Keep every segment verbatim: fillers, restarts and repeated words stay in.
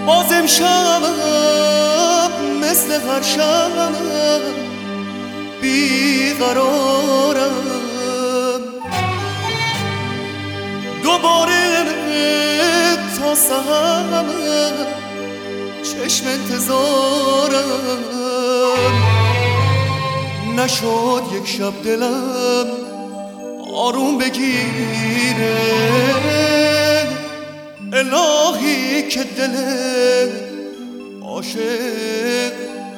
باز امشب مثل هر شب بیقرارم، دوباره تا سحر چشم انتظارم. نشد یک شب دلم آروم بگیره، الهی که دل عاشق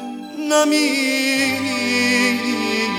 نمیره.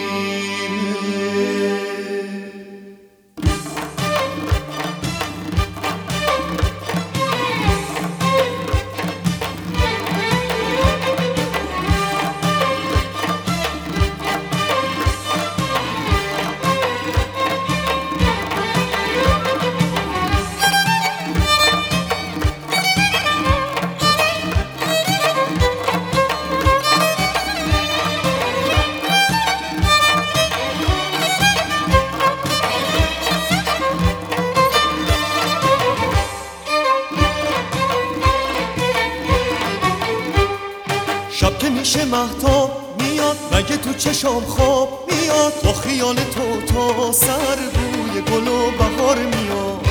شب که میشه مهتاب میاد مگه تو چشام خواب میاد، با خیال تو تا سر بوی گل و بهار میاد.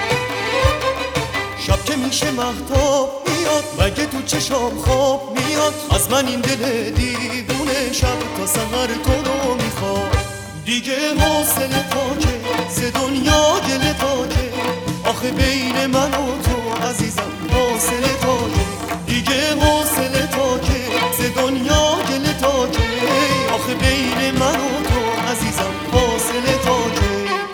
شب که میشه مهتاب میاد مگه تو چشام خواب میاد، از من این دل دیوونه شب تا سحر تو رو میخواد. دیگه حوصله تا که ز دنیا گله تا که، آخه بین من و تو عزیزم حوصله تا که، دیگه حوصله تا که ز دنیا گله تا که، آخه بین من و تو عزیزم حوصله تا که.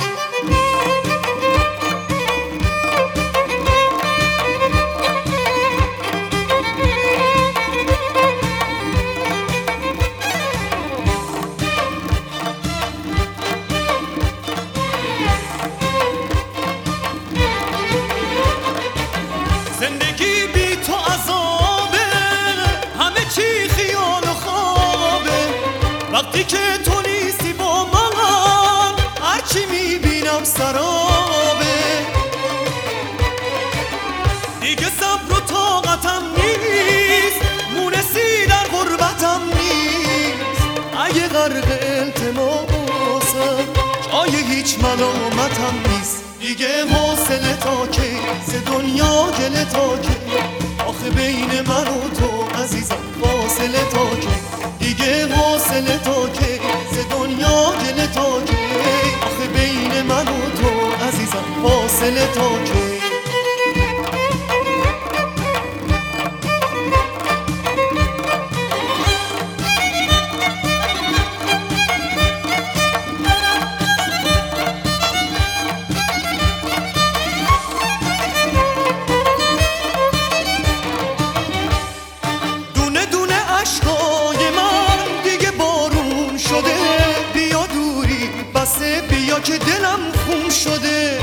زندگی بی تو عذابه، همه چی خیال و خوابه. وقتی که تو نیستی با من هرچی میبینم سرابه. دیگه صبر و طاقتم نیست، مونسی در غربتم نیست. اگه غرق التماسم جای هیچ ملامتم نیست. دیگه حوصله تا که ز دنیا گله تا که، آخه بین من و تو عزیزم فاصله تا که، دیگه حوصله تا که ز دنیا گله تا که، آخه بین من و تو عزیزم فاصله تا که. عشقای من دیگه بارون شده، بیا دوری بسه، بیا که دلم خون شده.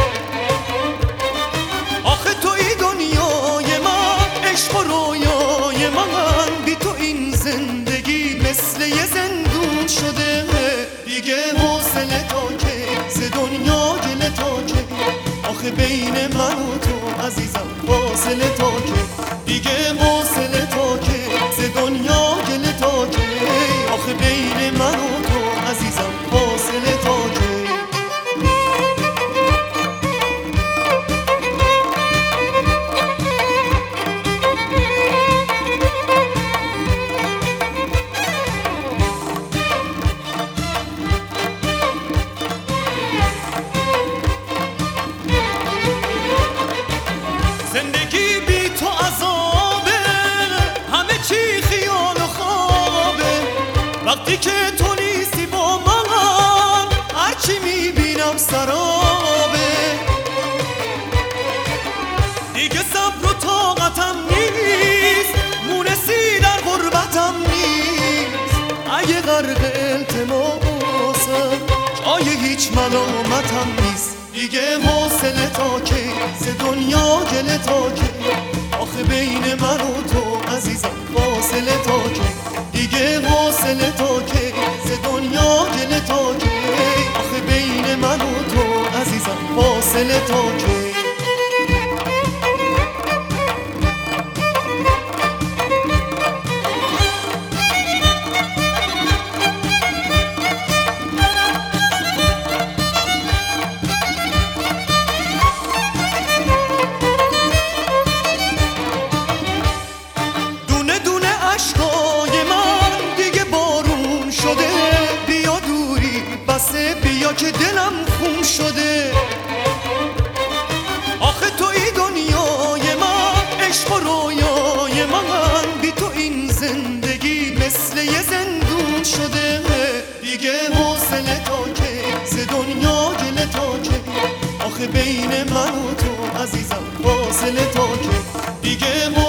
آخه توی دنیای من، عشق و رویای من، بی تو این زندگی مثل یه زندون شده. دیگه حوصله تا که ز دنیا گله تا که، آخه بین من و تو عزیزم فاصله تا که، دیگه حوصله تا که ز دنیا گله تا که، آخه بین من و تو عزیزم فاصله تا که. زندگی بی تو عذابه، همه چی خیال و خوابه. وقتی که تو نیستی با من هرچی میبینم سرابه. دیگه صبر و طاقتم نیست، مونسی در غربتم نیست. اگه غرق التماسم جای هیچ ملامتم نیست. دیگه حوصله تا که ز دنیا گله تا که، آخه بین من و تو عزیزم فاصله تا که، دیگه حوصله تا که ز دنیا گله تا که، آخه بین من و تو عزیزم فاصله تا که. آخه بین من و تو عزیزم فاصله تا که دیگه